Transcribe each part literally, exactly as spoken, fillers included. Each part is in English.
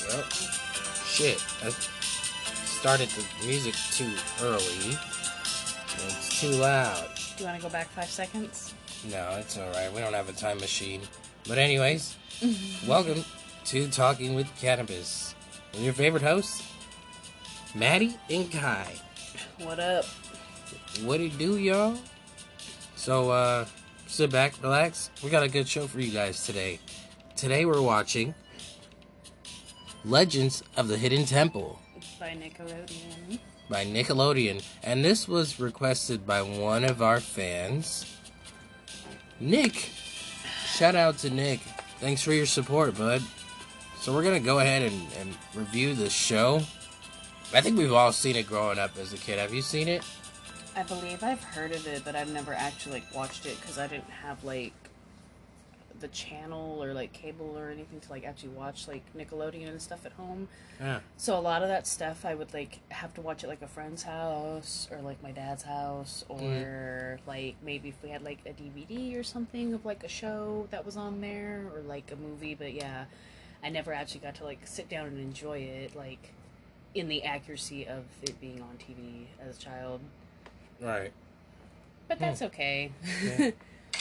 Oh, shit. I started the music too early. It's too loud. Do you want to go back five seconds? No, it's alright. We don't have a time machine. But anyways, welcome to Talking with Cannabis. And your favorite hosts, Maddie and Kai. What up? What it do, y'all? So, uh, sit back, relax. We got a good show for you guys today. Today we're watching Legends of the Hidden Temple By Nickelodeon. by Nickelodeon. And this was requested by one of our fans, Nick. Shout out to Nick. Thanks for your support, bud. So we're going to go ahead and, and review the show. I think we've all seen it growing up as a kid. Have you seen it? I believe I've heard of it, but I've never actually like watched it because I didn't have like the channel or like cable or anything to like actually watch like Nickelodeon and stuff at home. Yeah. So a lot of that stuff I would like have to watch at like a friend's house or like my dad's house or Mm. like maybe if we had like a D V D or something of like a show that was on there or like a movie. But yeah, I never actually got to like sit down and enjoy it like in the accuracy of it being on T V as a child. Right. But that's okay. Yeah.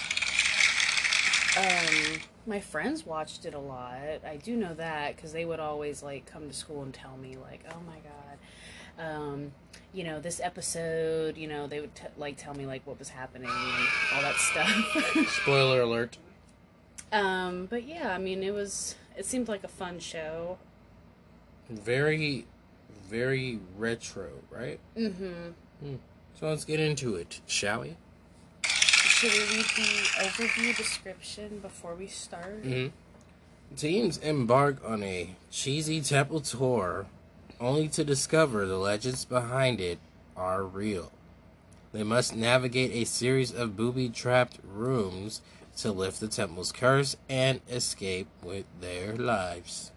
um, my friends watched it a lot. I do know that because they would always like come to school and tell me like, "Oh my god, um, you know this episode." You know, they would t- like tell me like what was happening and all that stuff. Spoiler alert. um, but yeah, I mean, it was. It seemed like a fun show. Very, very retro, right? Mm-hmm. Hmm. So let's get into it, shall we? Should we read the overview description before we start? Mm-hmm. Teens embark on a cheesy temple tour, only to discover the legends behind it are real. They must navigate a series of booby-trapped rooms to lift the temple's curse and escape with their lives.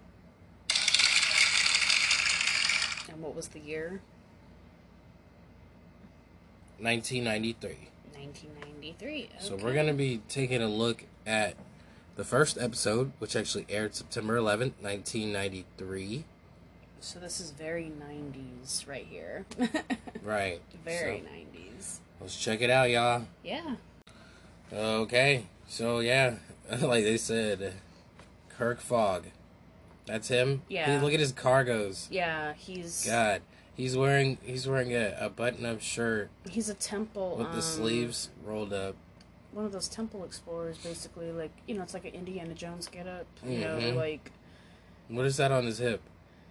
And what was the year? nineteen ninety-three. nineteen ninety-three. Okay. So we're going to be taking a look at the first episode, which actually aired September eleventh, nineteen ninety-three. So this is very nineties right here. Right. Very So, nineties. let's check it out, y'all. Yeah. Okay. So, yeah, like they said, Kirk Fogg. That's him? Yeah. Hey, look at his cargos. Yeah, he's God. He's wearing he's wearing a, a button-up shirt he's a temple with um, the sleeves rolled up. one of those temple explorers, basically. Like, you know, it's like an Indiana Jones getup. You know, Mhm. like What is that on his hip?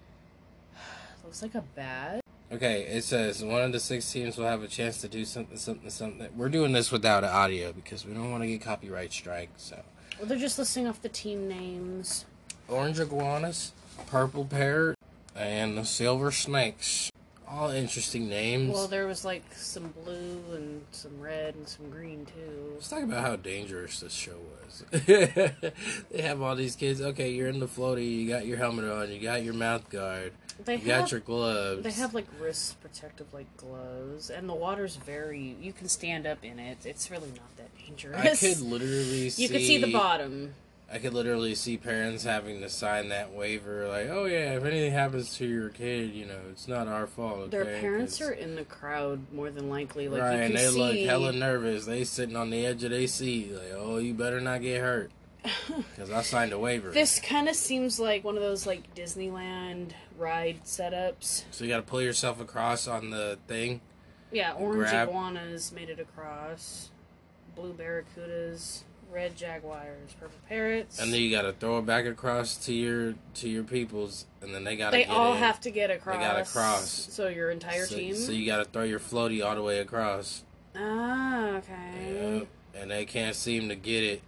looks like a bat. Okay, it says one of the six teams will have a chance to do something, something, something. We're doing this without audio because we don't want to get copyright strike. So, Well, they're just listing off the team names. orange iguanas, purple parrot, and the silver snakes. All interesting names. Well, there was like some blue and some red and some green too. Let's talk about how dangerous this show was. They have all these kids. Okay, you're in the floaty. You got your helmet on. You got your mouth guard. They You have got your gloves. They have like wrist protective like gloves, and the water's very. You can stand up in it. It's really not that dangerous. I could literally see. You could see the bottom. I could literally see parents having to sign that waiver, like, oh yeah, if anything happens to your kid, you know, it's not our fault. Okay? Their parents 'Cause- are in the crowd more than likely. Like right, you can and they see. look hella nervous. They sitting on the edge of their seat, like, oh, you better not get hurt, because I signed a waiver. This kind of seems like one of those like Disneyland ride setups. So you got to pull yourself across on the thing. Yeah, orange Grab- iguanas made it across. Blue barracudas. Red jaguars, purple parrots. And then you gotta throw it back across to your to your peoples, and then they gotta. They get all in. have to get across. They gotta cross. So your entire so, team. So you gotta throw your floaty all the way across. Ah, okay. Yep. And they can't seem to get it.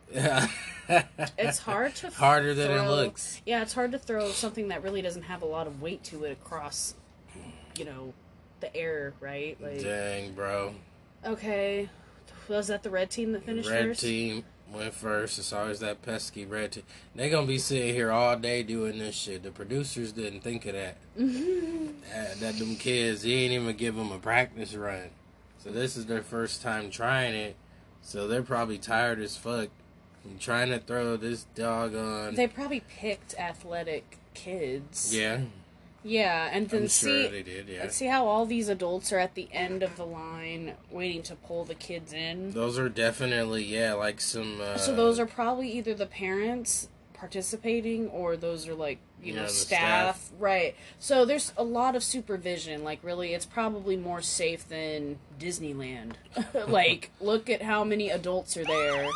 It's hard to harder than throw, it looks. Yeah, it's hard to throw something that really doesn't have a lot of weight to it across, you know, the air, right? Like, Dang, bro. okay, was that the red team that finished Red first? team went first. It's always that pesky red team. They gonna be sitting here all day doing this shit. The producers didn't think of that. that, that them kids, he ain't even give them a practice run. So this is their first time trying it. So they're probably tired as fuck from trying to throw this doggone. They probably picked athletic kids. Yeah. Yeah, and then I'm see, sure they did, yeah. and see how all these adults are at the end of the line waiting to pull the kids in. Those are definitely, yeah, like some. Uh, So those are probably either the parents participating or those are like, you Yeah, know, the staff. staff. Right. So there's a lot of supervision. Like, really, it's probably more safe than Disneyland. Like, look at how many adults are there.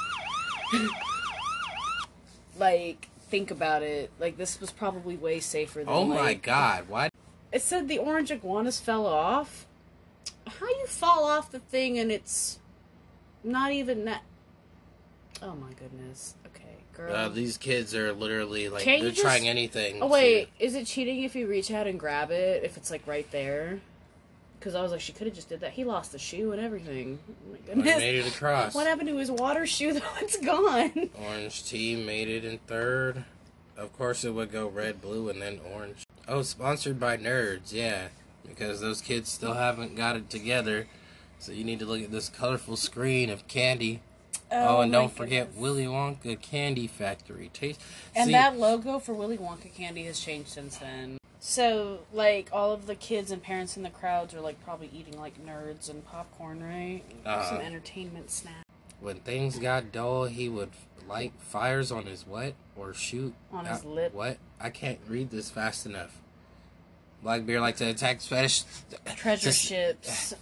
Like, think about it. Like, this was probably way safer than, Oh my like... God! Why? It said the orange iguanas fell off. How you fall off the thing and it's not even that... Oh my goodness. Okay, girl. Uh, these kids are literally like Can't you they're just- trying anything. Oh to- wait, is it cheating if you reach out and grab it if it's like right there? Because I was like, she could have just did that. He lost the shoe and everything. Oh my Well, goodness. he made it across. What happened to his water shoe though? It's gone. Orange team made it in third. Of course, it would go red, blue, and then orange. Oh, sponsored by Nerds, yeah, because those kids still haven't got it together. So you need to look at this colorful screen of candy. Oh, and my don't forget goodness. Willy Wonka Candy Factory. Taste. And See, that logo for Willy Wonka candy has changed since then. So, like, all of the kids and parents in the crowds are, like, probably eating, like, Nerds and popcorn, right? Uh-huh. Some entertainment snack. when things got dull, he would light fires on his what? Or shoot? On his uh, lip. What? I can't read this fast enough. Blackbeard liked to attack fetish. Treasure Just- ships.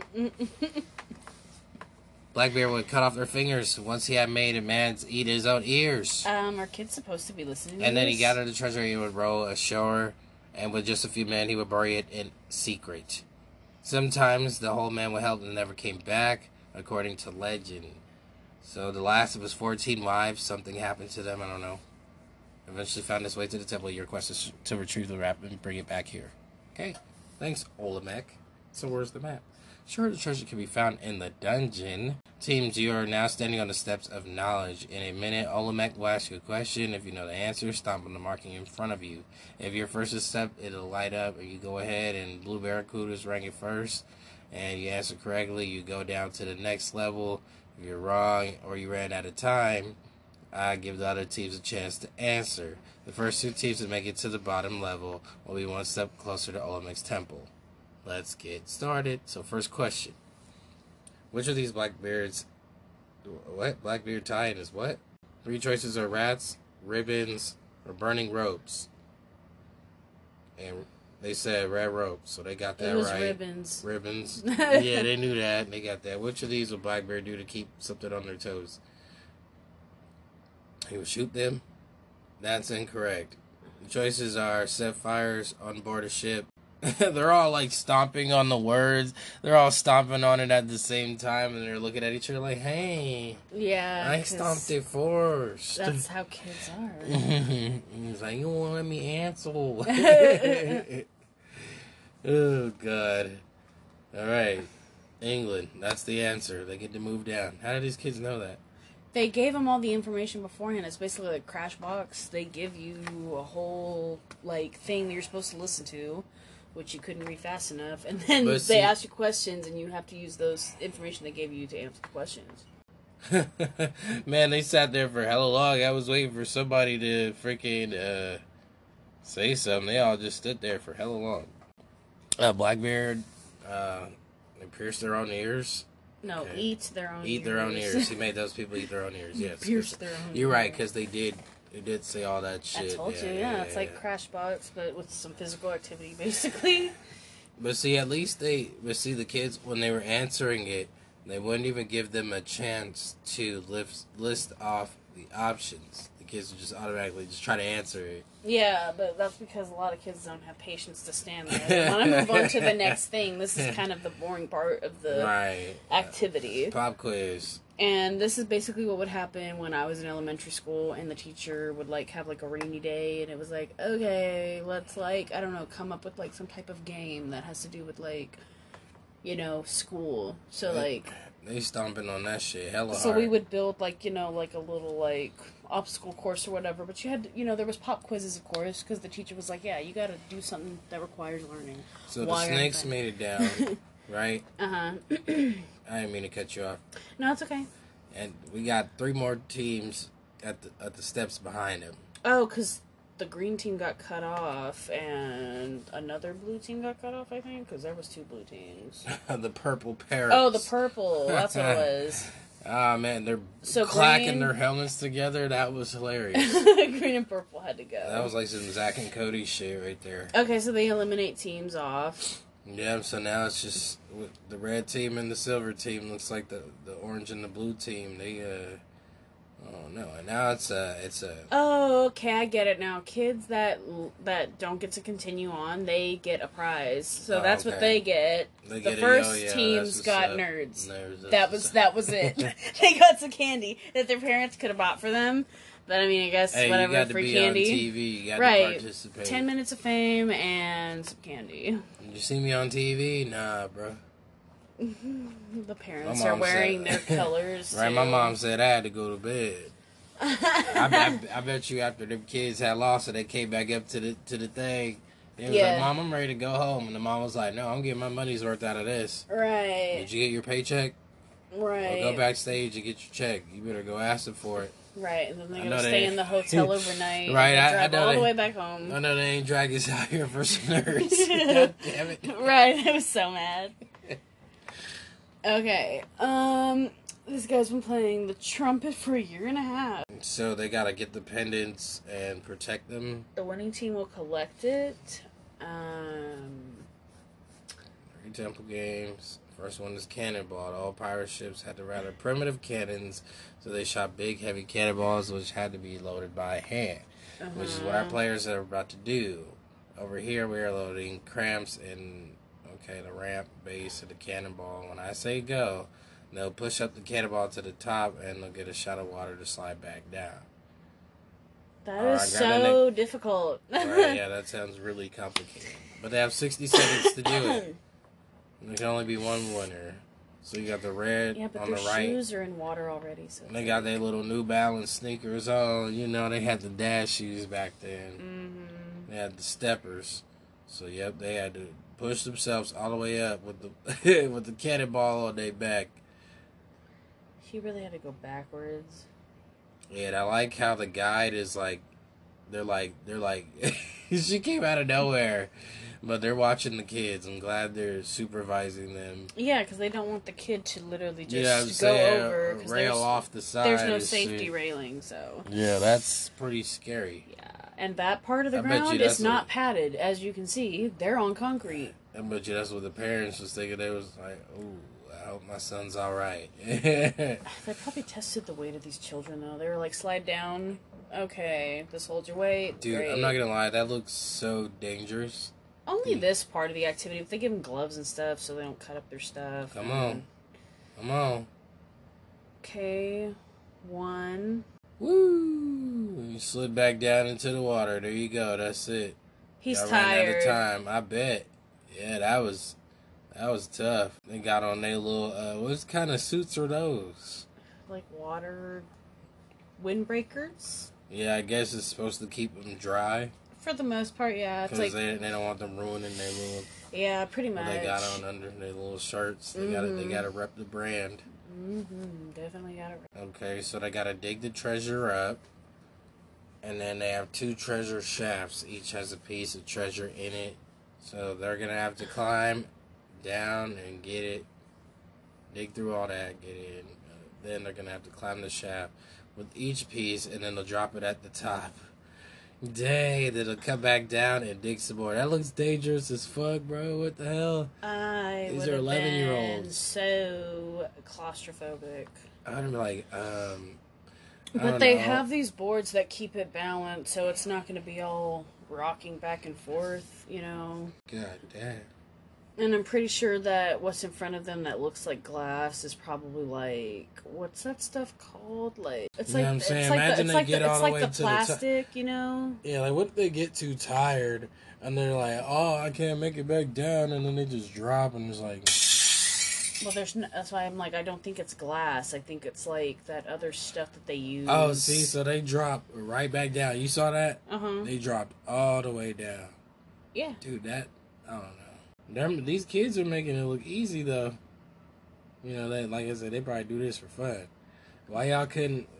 Blackbeard would cut off their fingers once he had made a man's eat his own ears. um, are kids supposed to be listening to And then he this? gathered the treasure, he would roll ashore, and with just a few men, he would bury it in secret. Sometimes the whole man would help and never came back, according to legend. So the last of his fourteen wives, something happened to them, I don't know. Eventually found his way to the temple. Your quest is to retrieve the map and bring it back here. Okay, thanks, Olmec. So where's the map? Sure, the treasure can be found in the dungeon. Teams, you are now standing on the steps of knowledge. In a minute, Olmec will ask you a question. If you know the answer, stomp on the marking in front of you. If you're first to step, it'll light up, and you go ahead, and Blue Barracuda's ranking first. And you answer correctly, you go down to the next level. If you're wrong or you ran out of time, I give the other teams a chance to answer. The first two teams to make it to the bottom level will be one step closer to Olmec's temple. Let's get started. So first question. Which of these Blackbeards... What? Blackbeard tie-in is what? Three choices are rats, ribbons, or burning ropes. And they said red ropes, so they got that It was right. ribbons. Ribbons. Yeah, they knew that. And they got that. Which of these will Blackbeard do to keep something on their toes? He would shoot them. That's incorrect. The choices are set fires on board a ship. They're all like stomping on the words. They're all stomping on it at the same time, and they're looking at each other like, "Hey, Yeah. I 'cause stomped it first." That's how kids are. He's like, "You won't let me answer." Oh God! All right, England. That's the answer. They get to move down. How do these kids know that? They gave them all the information beforehand. It's basically like Crash Box. They give you a whole like thing that you're supposed to listen to, which you couldn't read fast enough, and then But they see- ask you questions, and you have to use those information they gave you to answer the questions. Man, they sat there for hella long. I was waiting for somebody to freaking uh, say something. They all just stood there for hella long. Uh, Blackbeard, uh, they pierced their own ears. No, Okay. eat their own. Eat their own ears. He made those people eat their own ears. Yes, Pierce their own. you're right, ears. because they did. They did say all that shit. I told yeah, you, yeah, yeah, it's like yeah. Crash Box, but with some physical activity, basically. But see, at least they. But see, the kids when they were answering it, they wouldn't even give them a chance to lift, list off the options. The kids would just automatically just try to answer it. Yeah, but that's because a lot of kids don't have patience to stand there. They want to move on to the next thing. This is kind of the boring part of the Right. activity. Pop quiz. And this is basically what would happen when I was in elementary school and the teacher would like have like a rainy day and it was like, okay, let's like, I don't know, come up with like some type of game that has to do with like, you know, school. So like, They stomping on that shit hella so hard. we would build like, you know, like a little like obstacle course or whatever, but you had, you know, there was pop quizzes of course because the teacher was like, yeah, you got to do something that requires learning. So the Why aren't snakes they? made it down, right? Uh-huh. I didn't mean to cut you off. No, it's okay. And we got three more teams at the at the steps behind them. Oh, because the green team got cut off, and another blue team got cut off, I think, because there was two blue teams. The purple parrots. Oh, the purple. That's what it was. Ah, man, they're So clacking green- their helmets together. That was hilarious. Green and purple had to go. That was like some Zack and Cody shit right there. Okay, so they eliminate teams off. Yeah, so now it's just with the red team and the silver team. Looks like the, the orange and the blue team. They, uh, oh no, and now it's a, it's a. Oh, okay, I get it now. Kids that that don't get to continue on, they get a prize. So Oh, that's okay. what they get. They The get a- first oh, yeah, teams that's what's got up. nerds. Nerds, that's That what's was up. that was it. They got some candy that their parents could have bought for them. But I mean, I guess Hey, whatever, you got to free be candy. on T V. You got Right. to participate. Ten minutes of fame and some candy. Did you see me on T V? Nah, bro. The parents My are mom wearing said- their colors. Right, too. my mom said I had to go to bed. I, I, I bet you after them kids had lost it, they came back up to the to the thing. They was Yeah. like, "Mom, I'm ready to go home," and the mom was like, "No, I'm getting my money's worth out of this. Right. Did you get your paycheck? Right. Well, go backstage and get your check. You better go asking for it." Right, and then they're I gonna know stay they- in the hotel overnight. Right, and I- I drive know all the they- way back home. I know they ain't drag us out here for some nerds. God damn it. Right, I was so mad. Okay, um, this guy's been playing the trumpet for a year and a half. So they gotta get the pendants and protect them. The winning team will collect it. Um, Three temple games. First one is cannonball. All pirate ships had to rather primitive cannons, so they shot big, heavy cannonballs, which had to be loaded by hand, uh-huh. which is what our players are about to do. Over here, we are loading cramps and, okay, the ramp base of the cannonball. When I say go, they'll push up the cannonball to the top, and they'll get a shot of water to slide back down. That Alright, is grab that so difficult. Right, yeah, that sounds really complicated. But they have sixty seconds to do it. There can only be one winner. So you got the red Yeah, but on their the right. shoes are in water already. So And they got their little New Balance sneakers on. You know, they had the dash shoes back then. Mm-hmm. They had the steppers. So, yep, they had to push themselves all the way up with the with the cannonball on their back. He really had to go backwards. Yeah, and I like how the guide is like, they're like, they're like, she came out of nowhere. But they're watching the kids. I'm glad they're supervising them. Yeah, because they don't want the kid to literally just You know what I'm go saying? over. 'cause Rail there's, off the side. there's no and safety shit. railing, so. Yeah, that's pretty scary. Yeah, and that part of the I bet you ground that's is not what- padded. As you can see, they're on concrete. I bet you that's what the parents was thinking. They was like, "Ooh, I hope my son's all right." They probably tested the weight of these children, though. They were like, slide down. Okay, this holds your weight. Dude, Great. I'm not gonna lie. That looks so dangerous. Only Dude. this part of the activity. If they give them gloves and stuff so they don't cut up their stuff. Come and- on. Come on. Okay, one. Woo! You slid back down into the water. There you go. That's it. He's Y'all ran out tired. of time. I bet. Yeah, that was that was tough. They got on their little. Uh, what kind of suits are those? Like water windbreakers? Yeah, I guess it's supposed to keep them dry For the most part, yeah. It's because like, they they don't want them ruining their little. yeah, pretty What much. they got on under their little shirts. They gotta they Mhm. gotta rep the brand. Mm-hmm, definitely got it. Okay, so they gotta dig the treasure up, and then they have two treasure shafts. Each has a piece of treasure in it. So they're gonna have to climb down and get it, dig through all that, get it. In. Then they're gonna have to climb the shaft with each piece, and then they'll drop it at the top. Dang, then they'll come back down and dig some more. That looks dangerous as fuck, bro. What the hell? I These would are have been eleven-year-olds. so claustrophobic. I'd be like, um. I But don't they know. have these boards that keep it balanced, so it's not going to be all rocking back and forth, you know. God damn. And I'm pretty sure that what's in front of them that looks like glass is probably like, what's that stuff called? Like it's You know like what I'm it's saying? like Imagine the, it's they like get the, all it's the like way the to the top. plastic, you know. Yeah, like what if they get too tired and they're like, oh, I can't make it back down, and then they just drop and it's like, Well, there's no, that's why I'm like, I don't think it's glass. I think it's like that other stuff that they use. oh, see, so they drop right back down. You saw that? Uh huh. They dropped all the way down. Yeah. Dude, that, I don't know. Them, these kids are making it look easy, though. You know, they, like I said, they probably do this for fun. Why y'all couldn't,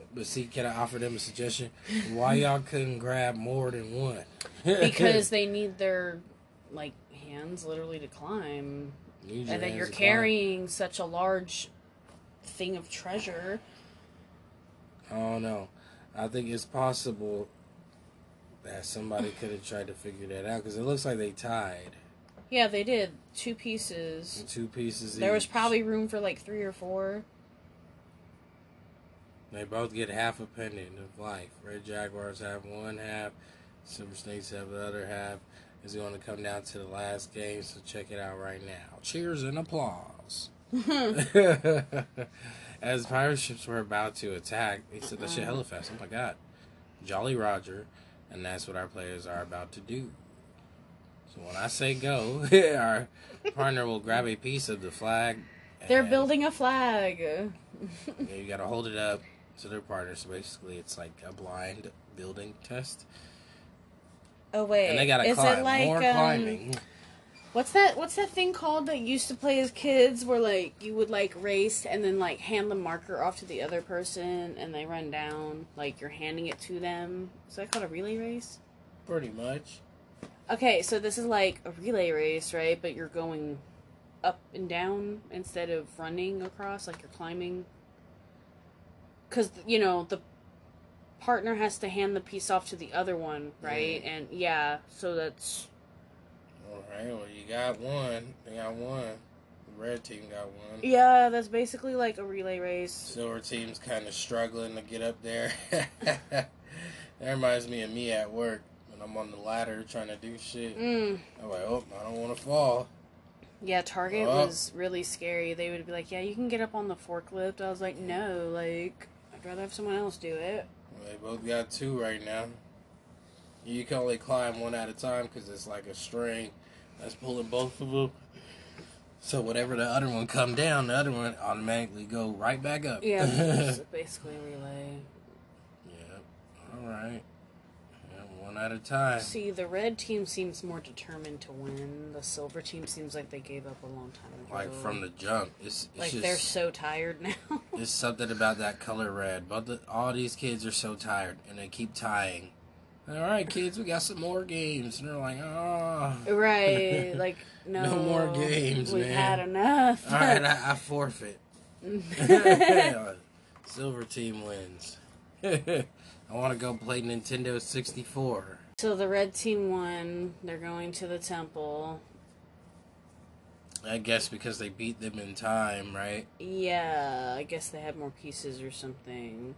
but see, can I offer them a suggestion? Why y'all couldn't grab more than one? Because they need their, like, hands literally to climb. Need your And then hands you're to carrying such a large thing of treasure. climb. I don't know. I think it's possible that somebody could have tried to figure that out because it looks like they tied Yeah, they did. Two pieces. two pieces There was each. probably room for like three or four. They both get half a pendant of life. Red Jaguars have one half. Silver Snakes have the other half. It's going to come down to the last game, so check it out right now. Cheers and applause. As pirate ships were about to attack, they said that shit hella fast. Oh my god. Jolly Roger. And that's what our players are about to do. So when I say go, our partner will grab a piece of the flag. They're and- building a flag. Yeah, you gotta hold it up to their partner. So basically, it's like a blind building test. Oh wait, And they gotta is climb. it like More um, climbing. What's that? What's that thing called that you used to play as kids, where like you would like race and then like hand the marker off to the other person and they run down, like you're handing it to them. Is that called a relay race? Pretty much. Okay, so this is like a relay race, right? But you're going up and down instead of running across, like you're climbing. Because, you know, the partner has to hand the piece off to the other one, right? Mm. And yeah, so that's... Alright, well, you got one. They got one. The red team got one. Yeah, that's basically like a relay race. Silver team's kind of struggling to get up there. That reminds me of me at work when I'm on the ladder trying to do shit. Mm. I'm like, oh, I don't want to fall. Yeah, Target Oh. was really scary. They would be like, yeah, you can get up on the forklift. I was like, no, like, I'd rather have someone else do it. Well, they both got two right now. You can only climb one at a time because it's like a string that's pulling both of them. So whatever the other one come down, the other one automatically go right back up. Yeah, it's basically a relay. Yeah. All right. Yeah, one at a time. See, the red team seems more determined to win. The silver team seems like they gave up a long time ago. Like from the jump, it's, it's Like just they're so tired now. there's something about that color red. But the, all these kids are so tired, and they keep tying. All right, kids, we got some more games, and they're like, oh. Right, like no, No more games, We've man. had enough. All right, I, I forfeit. Silver team wins. I want to go play Nintendo sixty-four. So the red team won. They're going to the temple. I guess because they beat them in time, right? Yeah, I guess they had more pieces or something.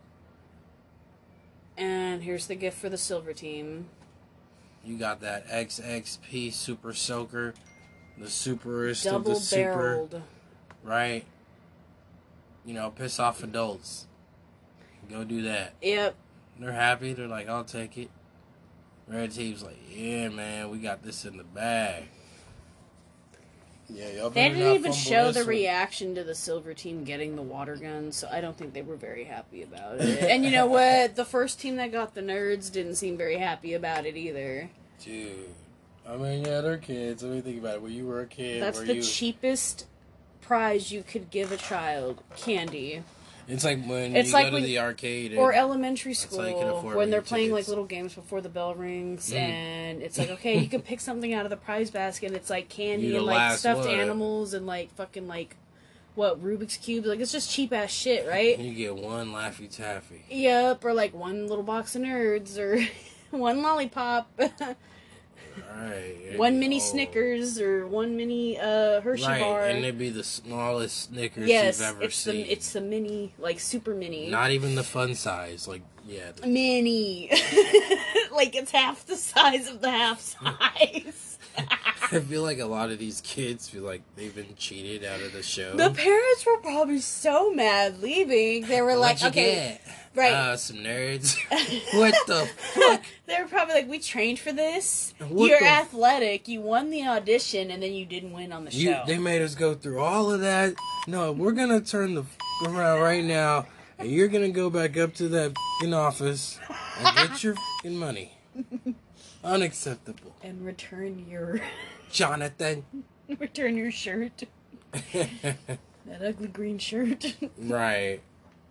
And here's the gift for the silver team. You got that X X P Super Soaker, the superest of Double the super, barreled. right? You know, piss off adults. Go do that. Yep. They're happy. They're like, I'll take it. Red team's like, yeah, man, we got this in the bag. Yeah, y'all They better didn't not even fumble show this the one. reaction to the silver team getting the water gun, so I don't think they were very happy about it. And you know what? The first team that got the nerds didn't seem very happy about it either. Dude. I mean, yeah, they're kids. Let me think about it. When you were a kid, That's were the you... cheapest prize you could give a child. Candy. It's like when It's you like go when- to the arcade. Or and- elementary That's how you can school, afford when they're your playing like tickets. little games before the bell rings, Mm. and it's like, okay, you can pick something out of the prize basket, and it's like candy You the and like last stuffed one. animals and like fucking like, what, Rubik's Cubes? Like, it's just cheap ass shit, right? You get one Laffy Taffy. Yep, or like one little box of nerds, or one lollipop, Right. one mini Oh. Snickers, or one mini uh, Hershey Right, bar. and it'd be the smallest Snickers yes, you've ever it's seen. the it's the mini, like super mini. Not even the fun size. Like, yeah. the- Mini. Like it's half the size of the half size. I feel like a lot of these kids feel like they've been cheated out of the show. The parents were probably so mad leaving. They were like, What'd you okay, get? right. Uh, some nerds. What the fuck? They were probably like, we trained for this. What You're the- athletic. You won the audition, and then you didn't win on the You, show. they made us go through all of that. No, we're gonna turn the f- around right now, and you're gonna go back up to that f***ing office and get your f***ing money. Unacceptable, And return your Jonathan. return your shirt. That ugly green shirt. Right.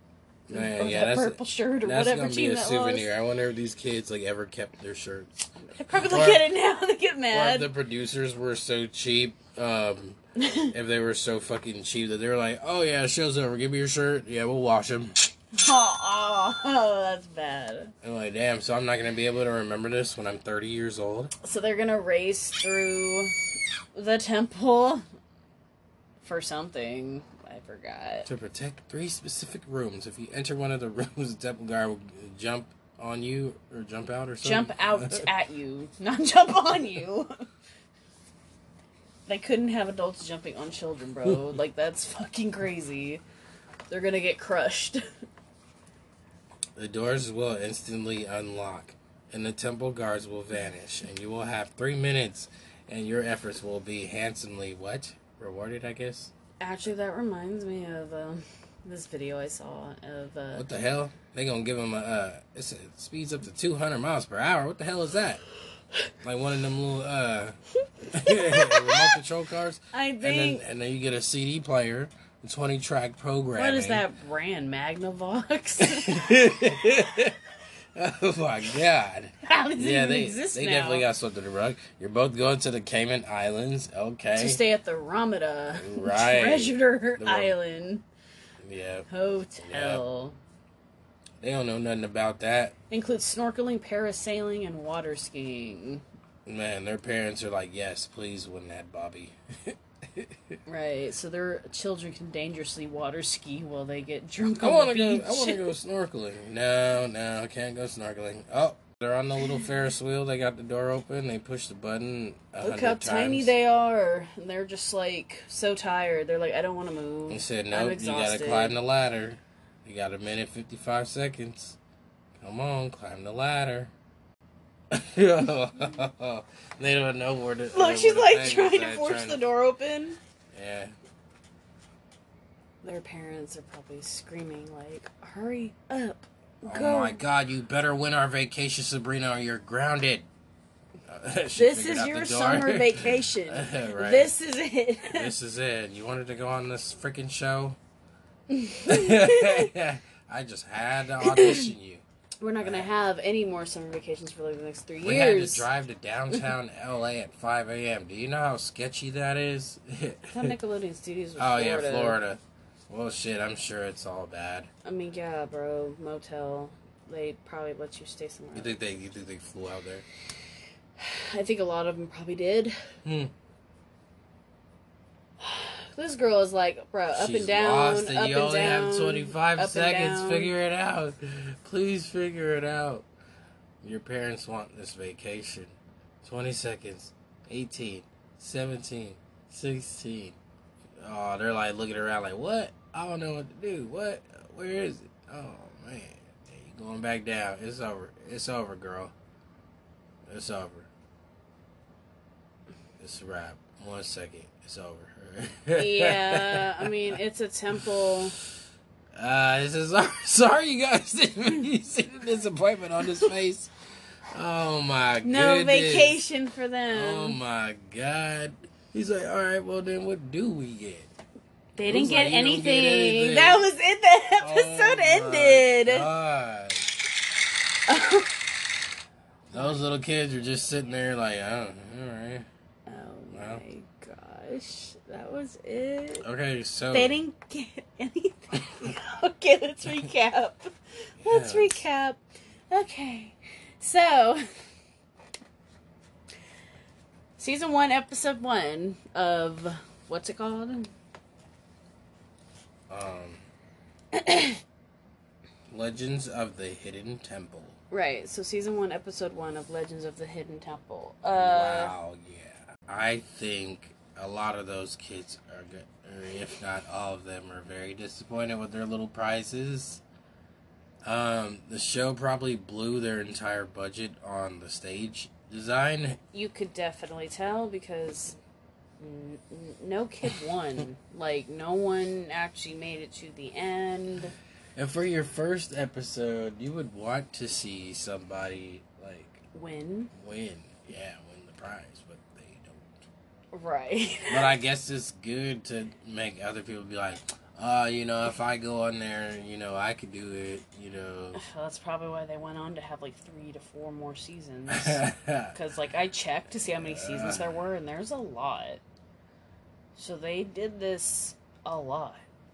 Man, or yeah, that that's purple shirt or that's whatever gonna be team a that souvenir. was. I wonder if these kids like ever kept their shirts. They probably look Or- at it now and they get Or if mad. the producers were so cheap, um, if they were so fucking cheap that they were like, "Oh yeah, show's over. Give me your shirt. Yeah, we'll wash them." Oh, oh, that's bad. I'm like, damn. So I'm not gonna be able to remember this when I'm thirty years old. So they're gonna race through the temple for something. I forgot. To protect three specific rooms. If you enter one of the rooms, the temple guard will jump on you or jump out or something. Jump out at you, not jump on you. They couldn't have adults jumping on children, bro. Like, that's fucking crazy. They're gonna get crushed. The doors will instantly unlock, and the temple guards will vanish, and you will have three minutes, and your efforts will be handsomely, what? Rewarded, I guess? Actually, that reminds me of um, this video I saw of... Uh, What the hell? They gonna give them a, uh, it's, it speeds up to two hundred miles per hour. What the hell is that? Like one of them little, uh, remote control cars? I And think... then, and then you get a C D player, twenty track programming. What is that brand? Magnavox? Oh my god. How does it Yeah, even they, exist they now? definitely got something to run. You're both going to the Cayman Islands. Okay. To stay at the Ramada Right. Treasure The Ram- Island Yeah. Hotel. They don't know nothing about that. Includes snorkeling, parasailing, and water skiing. Man, their parents are like, yes, please win that, Bobby. Right, so their children can dangerously water ski while they get drunk I on want the to go. beach. I want to go snorkeling. No, no, I can't go snorkeling. Oh, they're on the little Ferris wheel. They got the door open. They push the button. A Look hundred how tiny times. they are. And they're just like so tired. They're like, I don't want to move. He said, I'm nope, you exhausted. gotta climb the ladder. You got a minute fifty-five seconds. Come on, climb the ladder. They don't know where to. Look, where she's the like thing is trying to at, force trying the to- door open. Yeah. Their parents are probably screaming like, hurry up. Oh Go. my god, you better win our vacation, Sabrina, or you're grounded. Uh, she This figured is out your the door. summer vacation. Right. This is it. This is it. You wanted to go on this freaking show? I just had to audition you. We're not going to have any more summer vacations for like the next three We had years. to drive to downtown L A at five a.m. Do you know how sketchy that is? I thought Nickelodeon Studios was Oh, Florida. yeah, Florida. Well, shit, I'm sure it's all bad. I mean, yeah, bro. Motel. They probably let you stay somewhere. You think they, you think they flew out there? I think a lot of them probably did. Hmm. This girl is like, bro, up She's and down, lost and up you and only down, have twenty-five up and seconds. down. Figure it out. Please figure it out. Your parents want this vacation. twenty seconds. eighteen. seventeen. sixteen. Oh, they're like looking around like, what? I don't know what to do. What? Where is it? Oh, man. You going back down. It's over. It's over, girl. It's over. It's a wrap. One second. It's over. Yeah, I mean, it's a temple. Uh, this is sorry, you guys didn't you see the disappointment on his face. Oh my No goodness. vacation for them. Oh my god. He's like, all right, well then, what do we get? They didn't Looks get, like you don't anything. get anything. That was it. The episode Oh, ended. my God. Those little kids are just sitting there like, oh, all right. Oh Well. my gosh. That was it. Okay, so They didn't get anything. Okay, let's recap. Let's Yes. recap. Okay. So, season one, episode one of, what's it called? um, Legends of the Hidden Temple. Right, so season one, episode one of Legends of the Hidden Temple. Uh, Wow, yeah. I think a lot of those kids are good, or if not all of them, are very disappointed with their little prizes. Um, the show probably blew their entire budget on the stage design. You could definitely tell because n- n- no kid won. Like, no one actually made it to the end. And for your first episode, you would want to see somebody, like, Win. win. Yeah, win the prize, but they don't. Right. But I guess it's good to make other people be like, uh, you know, if I go on there, you know, I could do it, you know. Well, that's probably why they went on to have like three to four more seasons. Because, like, I checked to see how many seasons there were, and there's a lot. So they did this a lot.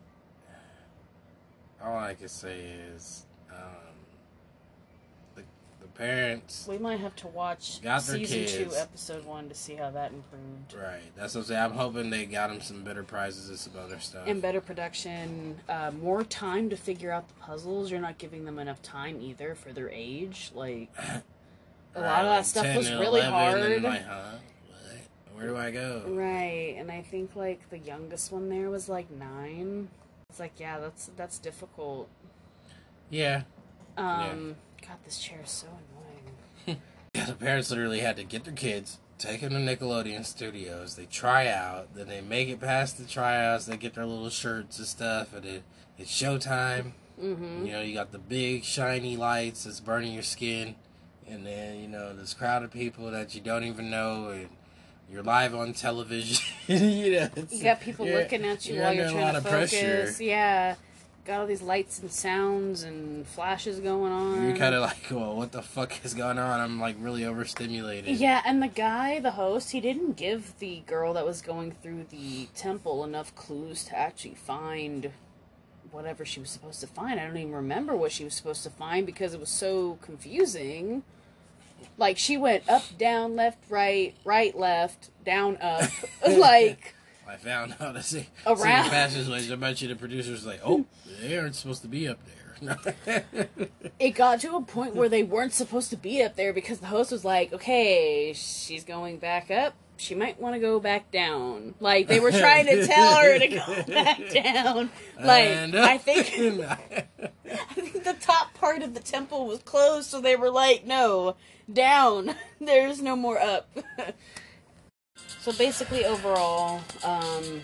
All I can say is, um, the the parents. We might have to watch got their season kids. two, episode one, to see how that improved. Right. That's what I'm saying. I'm hoping they got them some better prizes and some other stuff. And better production, uh, more time to figure out the puzzles. You're not giving them enough time either for their age. Like, a lot of that stuff was really hard. And like, huh? What? Where do I go? Right, and I think like the youngest one there was like nine. It's like, yeah, that's that's difficult. Yeah. Um, yeah. God, this chair is so annoying. Yeah, the parents literally had to get their kids, take them to Nickelodeon Studios. They try out, then they make it past the tryouts. They get their little shirts and stuff, and it, it's showtime. Mm-hmm. You know, you got the big shiny lights that's burning your skin, and then you know this crowd of people that you don't even know, and you're live on television. you know, you got people looking at you you're while you're under a trying lot to of focus. pressure. Yeah, got all these lights and sounds and flashes going on. You're kind of like, well, what the fuck is going on? I'm like really overstimulated. Yeah, and the guy, the host, he didn't give the girl that was going through the temple enough clues to actually find whatever she was supposed to find. I don't even remember what she was supposed to find because it was so confusing. Like, she went up, down, left, right, right, left, down, up. Like, I found out to see around passageways. I bet you the producer's like, oh, they aren't supposed to be up there. It got to a point where they weren't supposed to be up there because the host was like, okay, she's going back up. She might want to go back down. Like, they were trying to tell her to go back down. Like, I think, I think the top part of the temple was closed, so they were like, no, down. There's no more up. So basically, overall, um,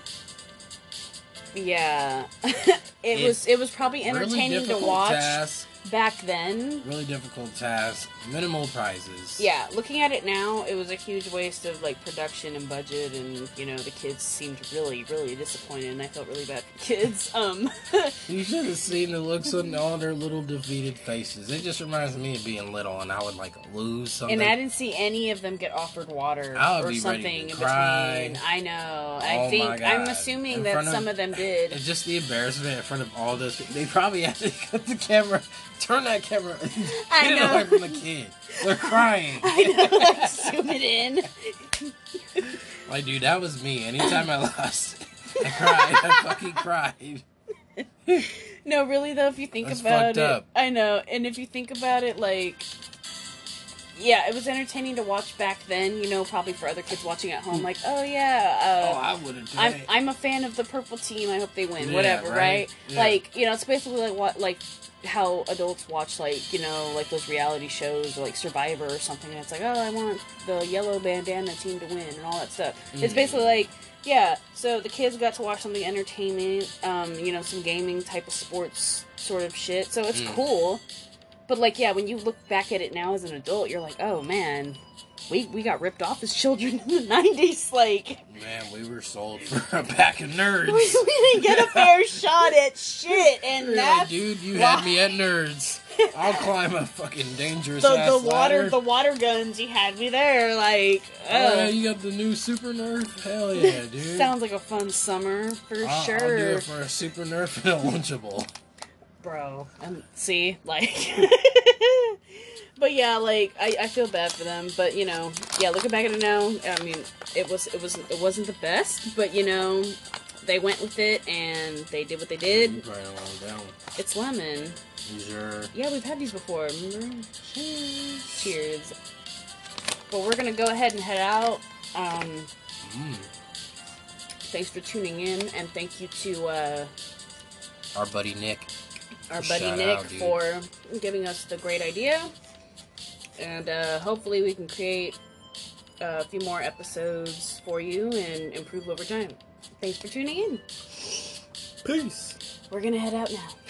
yeah, it It's was it was probably entertaining really to watch task, back then. really difficult task, minimal prizes. Yeah, looking at it now, it was a huge waste of like production and budget, and you know the kids seemed really, really disappointed, and I felt really bad for the kids. Um, You should have seen the looks on all their little defeated faces. It just reminds me of being little, and I would like lose something. and I didn't see any of them get offered water I would or be something ready to in cry. between. I know. Oh I my think I'm God. assuming In that front of- some of them did. It's just the embarrassment in front of all those. They probably had to cut the camera, turn that camera, and I get it know. away from the kid. They're crying. I know, like zoom it in. Like, dude, that was me. Anytime I lost, I cried. I fucking cried. No, really though, if you think That's about fucked it, up. I know. And if you think about it, like, yeah, it was entertaining to watch back then. You know, probably for other kids watching at home, like, oh yeah, Oh, uh, I would have. I'm I'm a fan of the purple team. I hope they win. Yeah, Whatever, right? right? Yeah. Like, you know, it's basically like what like how adults watch, like, you know, like those reality shows or like Survivor or something. And it's like, oh, I want the yellow bandana team to win and all that stuff. It's Mm. basically like. Yeah, so the kids got to watch something entertainment, um, you know, some gaming type of sports sort of shit. So it's Mm. cool. But, like, yeah, when you look back at it now as an adult, you're like, oh, man, we we got ripped off as children in the nineties. Like, Man, we were sold for a pack of nerds. we, we didn't get a fair shot at shit. And You're that's like, dude, you why- had me at nerds. I'll climb a fucking dangerous the, ass the water ladder. the water guns, you had me there. Like, Oh, yeah, uh, you got the new Super Nerf? Hell yeah, dude. sounds like a fun summer for I'll, sure. I'll do it for a Super Nerf and a Lunchable. Bro, and see, like, but yeah, like, I, I feel bad for them, but you know, yeah, looking back at it now, I mean, it was it was it wasn't the best, but you know, they went with it and they did what they You did. probably don't want that one. It's lemon. Sure. Yeah, we've had these before. Remember? Cheers. Cheers. But we're gonna go ahead and head out. Um, Mm. thanks for tuning in, and thank you to uh, Our buddy Nick. our buddy Shout Nick out, dude. for giving us the great idea. And uh, hopefully we can create a few more episodes for you and improve over time. Thanks for tuning in. Peace. We're gonna head out now.